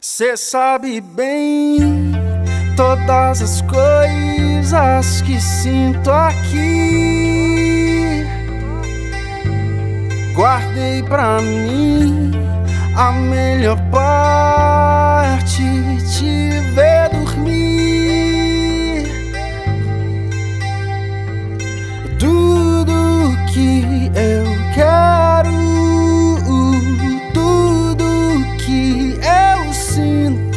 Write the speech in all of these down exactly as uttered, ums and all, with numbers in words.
Cê sabe bem todas as coisas que sinto aqui. Guardei pra mim a melhor parte, te ver dormir. Tudo que eu quero, tudo que eu sinto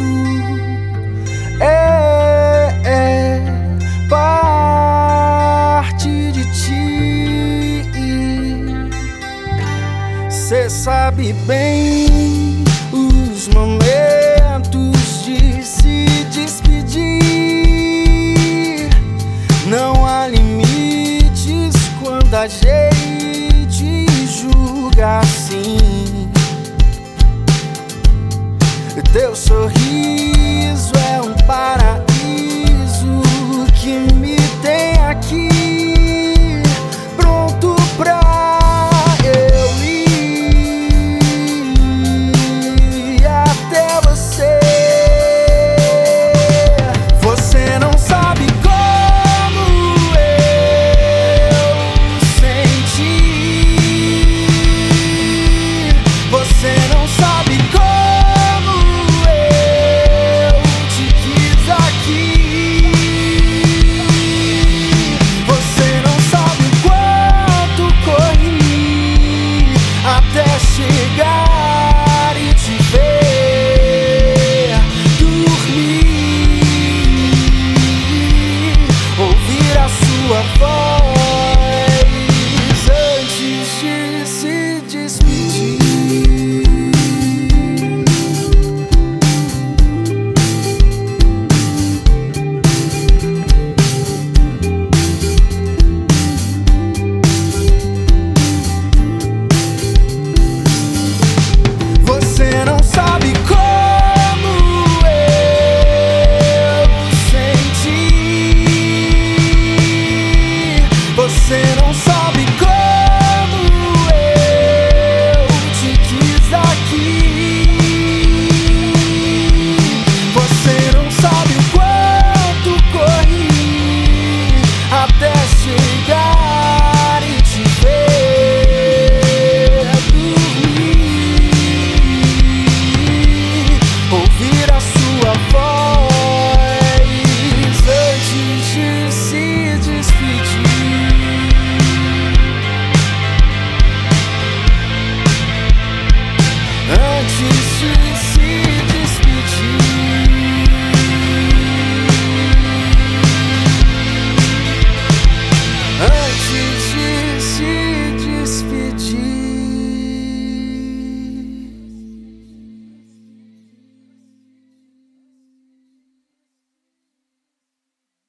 é, é parte de ti. Cê sabe bem os momentos de se despedir. Não há limites quando a gente julga assim. Teu sorriso